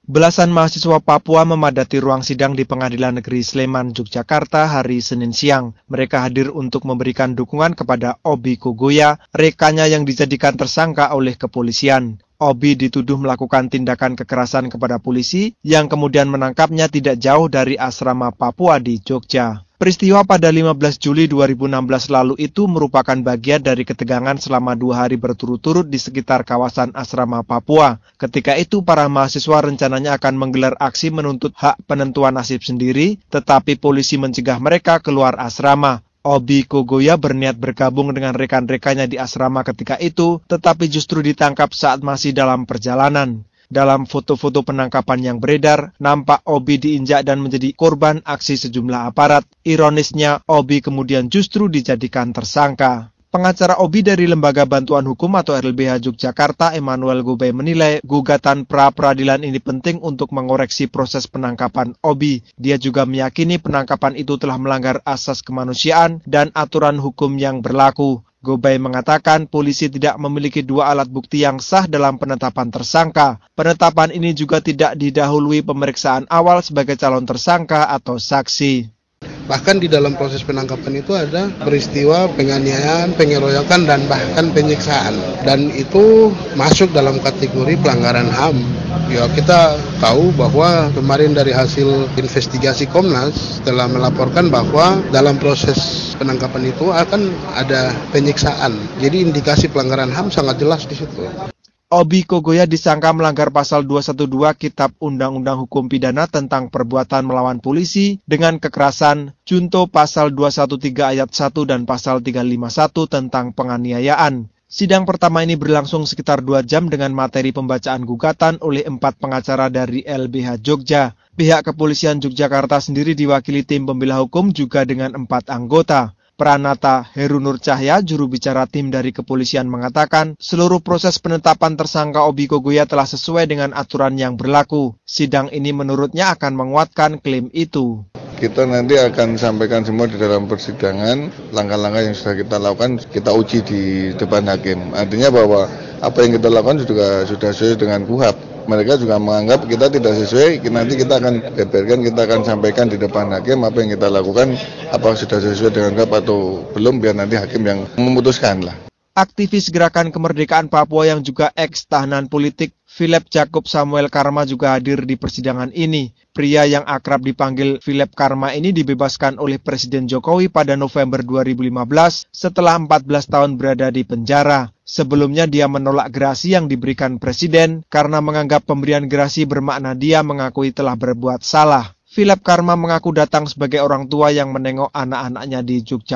Belasan mahasiswa Papua memadati ruang sidang di Pengadilan Negeri Sleman, Yogyakarta hari Senin siang. Mereka hadir untuk memberikan dukungan kepada Obi Kogoya, rekannya yang dijadikan tersangka oleh kepolisian. Obi dituduh melakukan tindakan kekerasan kepada polisi yang kemudian menangkapnya tidak jauh dari asrama Papua di Jogja. Peristiwa pada 15 Juli 2016 lalu itu merupakan bagian dari ketegangan selama 2 hari berturut-turut di sekitar kawasan asrama Papua. Ketika itu para mahasiswa rencananya akan menggelar aksi menuntut hak penentuan nasib sendiri, tetapi polisi mencegah mereka keluar asrama. Obi Kogoya berniat bergabung dengan rekan-rekannya di asrama ketika itu, tetapi justru ditangkap saat masih dalam perjalanan. Dalam foto-foto penangkapan yang beredar, nampak Obi diinjak dan menjadi korban aksi sejumlah aparat. Ironisnya, Obi kemudian justru dijadikan tersangka. Pengacara Obi dari Lembaga Bantuan Hukum atau LBH Yogyakarta, Emmanuel Gobay menilai gugatan pra-peradilan ini penting untuk mengoreksi proses penangkapan Obi. Dia juga meyakini penangkapan itu telah melanggar asas kemanusiaan dan aturan hukum yang berlaku. Gobay mengatakan polisi tidak memiliki 2 alat bukti yang sah dalam penetapan tersangka. Penetapan ini juga tidak didahului pemeriksaan awal sebagai calon tersangka atau saksi. Bahkan di dalam proses penangkapan itu ada peristiwa penganiayaan, pengeroyokan, dan bahkan penyiksaan. Dan itu masuk dalam kategori pelanggaran HAM. Ya, kita tahu bahwa kemarin dari hasil investigasi Komnas telah melaporkan bahwa dalam proses penangkapan itu akan ada penyiksaan. Jadi indikasi pelanggaran HAM sangat jelas di situ. Obi Kogoya disangka melanggar pasal 212 Kitab Undang-Undang Hukum Pidana tentang perbuatan melawan polisi dengan kekerasan, junto pasal 213 ayat 1 dan pasal 351 tentang penganiayaan. Sidang pertama ini berlangsung sekitar 2 jam dengan materi pembacaan gugatan oleh 4 pengacara dari LBH Jogja. Pihak kepolisian Yogyakarta sendiri diwakili tim pembela hukum juga dengan 4 anggota. Pranata Heru Nur Cahya, juru bicara tim dari kepolisian mengatakan seluruh proses penetapan tersangka Obi Kogoya telah sesuai dengan aturan yang berlaku. Sidang ini menurutnya akan menguatkan klaim itu. Kita nanti akan sampaikan semua di dalam persidangan, langkah-langkah yang sudah kita lakukan, kita uji di depan hakim. Artinya bahwa apa yang kita lakukan juga sudah sesuai dengan KUHP. Mereka juga menganggap kita tidak sesuai, nanti kita akan beberkan, kita akan sampaikan di depan hakim apa yang kita lakukan, apakah sudah sesuai dengan KUHP atau belum, biar nanti hakim yang memutuskan lah. Aktivis Gerakan Kemerdekaan Papua yang juga ex-tahanan politik Philip Jacob Samuel Karma juga hadir di persidangan ini. Pria yang akrab dipanggil Philip Karma ini dibebaskan oleh Presiden Jokowi pada November 2015 setelah 14 tahun berada di penjara. Sebelumnya dia menolak gerasi yang diberikan Presiden karena menganggap pemberian gerasi bermakna dia mengakui telah berbuat salah. Philip Karma mengaku datang sebagai orang tua yang menengok anak-anaknya di Jogja.